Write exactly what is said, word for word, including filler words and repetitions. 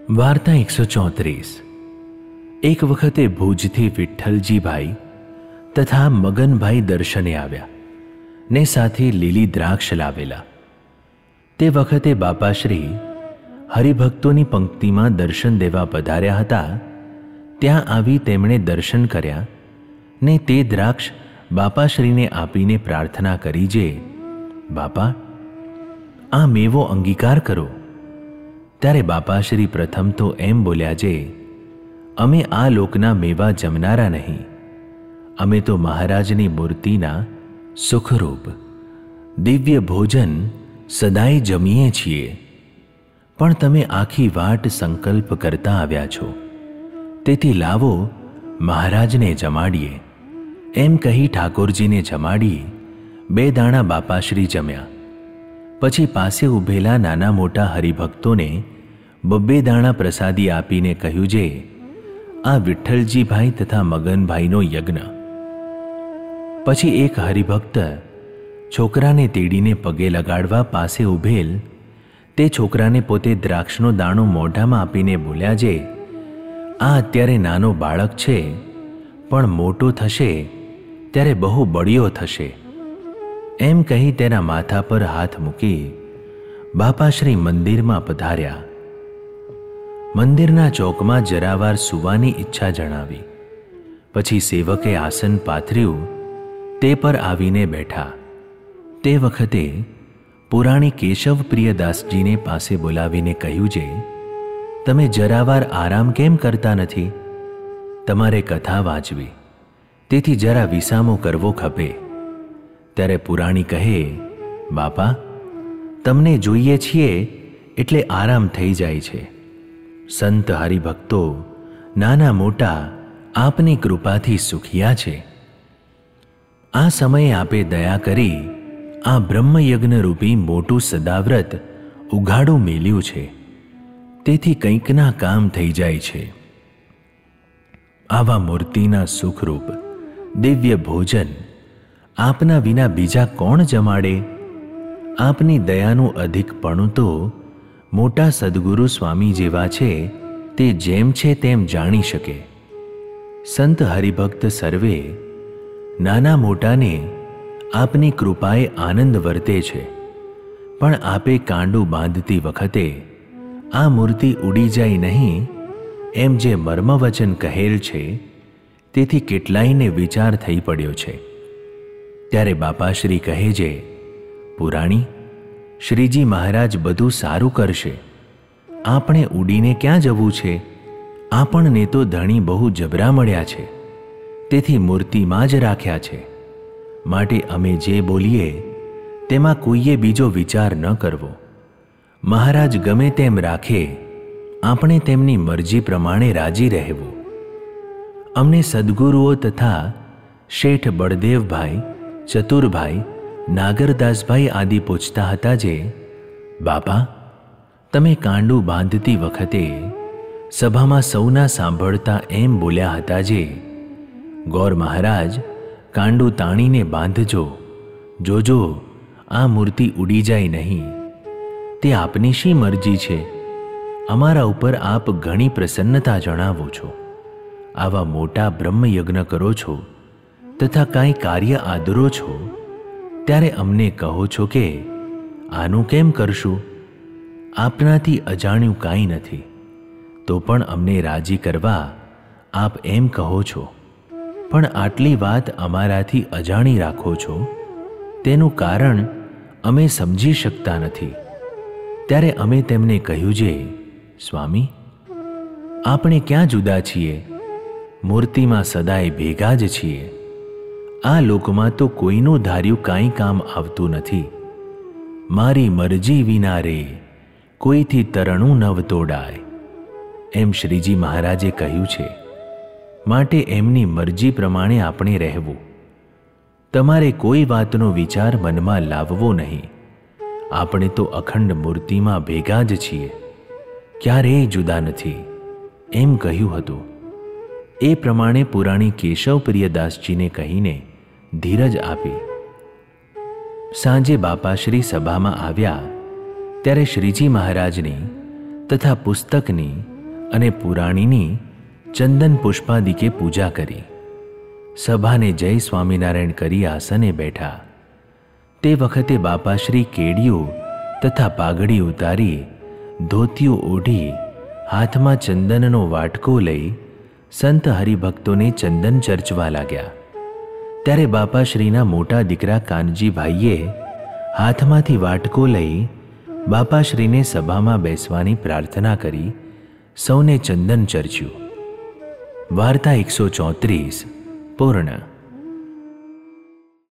વાર્તા એકસો ચોત્રીસ. એક વખતે ભુજથી વિઠ્ઠલજીભાઈ તથા મગનભાઈ દર્શને આવ્યા ને સાથે લીલી દ્રાક્ષ લાવેલા. તે વખતે બાપાશ્રી હરિભક્તોની પંક્તિમાં દર્શન દેવા પધાર્યા હતા. ત્યાં આવી તેમણે દર્શન કર્યા ને તે દ્રાક્ષ બાપાશ્રીને આપીને પ્રાર્થના કરી જે, બાપા, આ મેવો અંગીકાર કરો. ત્યારે બાપાશ્રી પ્રથમ તો એમ બોલ્યા જે, અમે આ લોકના મેવા જમનારા નહીં, અમે તો મહારાજની મૂર્તિના સુખરૂપ દિવ્ય ભોજન સદાય જમીએ છીએ. પણ તમે આખી વાટ સંકલ્પ કરતા આવ્યા છો, તેથી લાવો મહારાજને જમાડીએ. એમ કહી ઠાકોરજીને જમાડી બે દાણા બાપાશ્રી જમ્યા. પછી પાસે ઊભેલા નાના મોટા હરિભક્તોને બબ્બે દાણા પ્રસાદી આપીને કહ્યું જે, આ વિઠ્ઠલજીભાઈ તથા મગનભાઈનો યજ્ઞ. પછી એક હરિભક્ત છોકરાને તેડીને પગે લગાડવા પાસે ઊભેલ તે છોકરાને પોતે દ્રાક્ષનો દાણો મોઢામાં આપીને બોલ્યા જે, આ અત્યારે નાનો બાળક છે, પણ મોટો થશે ત્યારે બહુ બળિયો થશે. એમ કહી તેના માથા પર હાથ મૂકી બાપાશ્રી મંદિરમાં પધાર્યા. મંદિરના ચોકમાં જરાવાર સુવાની ઈચ્છા જણાવી. પછી સેવકે આસન પાથર્યું, તે પર આવીને બેઠા. તે વખતે પુરાણી કેશવપ્રિયદાસજીને પાસે બોલાવીને કહ્યું જે, તમે જરાવાર આરામ કેમ કરતા નથી? તમારે કથા વાંચવી, તેથી જરા વિસામો કરવો ખપે. ત્યારે પુરાણી કહે, બાપા, તમને જોઈએ છીએ એટલે આરામ થઈ જાય છે. સંત હરિભક્તો નાના મોટા આપની કૃપાથી સુખિયા છે. આ સમયે આપે દયા કરી આ બ્રહ્મયજ્ઞ રૂપી મોટું સદાવ્રત ઉઘાડું મેલ્યું છે, તેથી કંઈકના કામ થઈ જાય છે. આવા મૂર્તિના સુખરૂપ દિવ્ય ભોજન આપના વિના બીજા કોણ જમાડે? આપની દયાનું અધિકપણું તો મોટા સદગુરુ સ્વામી જેવા છે, તે જેમ છે તેમ જાણી શકે. સંત હરિભક્ત સર્વે નાના મોટાને આપની કૃપાએ આનંદ વર્તે છે. પણ આપે કાંડું બાંધતી વખતે આ મૂર્તિ ઉડી જાય નહીં એમ જે મર્મવચન કહેલ છે, તેથી કેટલાયને વિચાર થઈ પડ્યો છે. ત્યારે બાપાશ્રી કહે છે, પુરાણી, શ્રીજી મહારાજ બધું સારું કરશે. આપણે ઉડીને ક્યાં જવું છે? આપણને તો ધણી બહુ જબરા મળ્યા છે, તેથી મૂર્તિમાં જ રાખ્યા છે. માટે અમે જે બોલીએ તેમાં કોઈએ બીજો વિચાર ન કરવો. મહારાજ ગમે તેમ રાખે, આપણે તેમની મરજી પ્રમાણે રાજી રહેવું. અમને સદગુરુઓ તથા શેઠ બળદેવભાઈ, ચતુરભાઈ, નાગરદાસભાઈ આદિ પૂછતા હતા જે, બાપા, તમે કાંડું બાંધતી વખતે સભામાં સૌના સાંભળતા એમ બોલ્યા હતા જે, ગોર મહારાજ, કાંડું તાણીને બાંધજો, જોજો આ મૂર્તિ ઉડી જાય નહીં. તે આપની શી મરજી છે? અમારા ઉપર આપ ઘણી પ્રસન્નતા જણાવો છો. આવા મોટા બ્રહ્મયજ્ઞ કરો છો તથા કાંઈ કાર્ય આદરો છો, ત્યારે અમને કહો છો કે આનું કેમ કરશું? આપનાથી અજાણ્યું કાંઈ નથી, તો પણ અમને રાજી કરવા આપ એમ કહો છો. પણ આટલી વાત અમારાથી અજાણી રાખો છો, તેનું કારણ અમે સમજી શકતા નથી. ત્યારે અમે તેમને કહ્યું જે, સ્વામી, આપણે ક્યાં જુદા છીએ? મૂર્તિમાં સદાય ભેગા જ છીએ. આ લોકમાં તો કોઈનું ધાર્યું કાંઈ કામ આવતું નથી. મારી મરજી વિના રે કોઈથી તરણું નવ તોડાય, એમ શ્રીજી મહારાજે કહ્યું છે. માટે એમની મરજી પ્રમાણે આપણે રહેવું. તમારે કોઈ વાતનો વિચાર મનમાં લાવવો નહીં. આપણે તો અખંડ મૂર્તિમાં ભેગા જ છીએ, ક્યારેય જુદા નથી, એમ કહ્યું હતું. એ પ્રમાણે પુરાણી કેશવપ્રિયદાસજીને કહીને ધીરજ આપી. સાંજે બાપાશ્રી સભામાં આવ્યા ત્યારે શ્રીજી મહારાજની તથા પુસ્તકની અને પુરાણીની ચંદન પુષ્પાદિકે પૂજા કરી. સભાને જય સ્વામિનારાયણ કરી આસને બેઠા. તે વખતે બાપાશ્રી કેડિયું તથા પાઘડી ઉતારી, ધોતિયું ઓઢી, હાથમાં ચંદનનો વાટકો લઈ સંત હરિભક્તોને ચંદન ચર્ચવા લાગ્યા. ત્યારે બાપાશ્રીના મોટા દીકરા કાનજીભાઈએ હાથમાંથી વાટકો લઈ બાપાશ્રીને સભામાં બેસવાની પ્રાર્થના કરી સૌને ચંદન ચર્ચ્યું. વાર્તા એકસો ચોત્રીસ પૂર્ણ.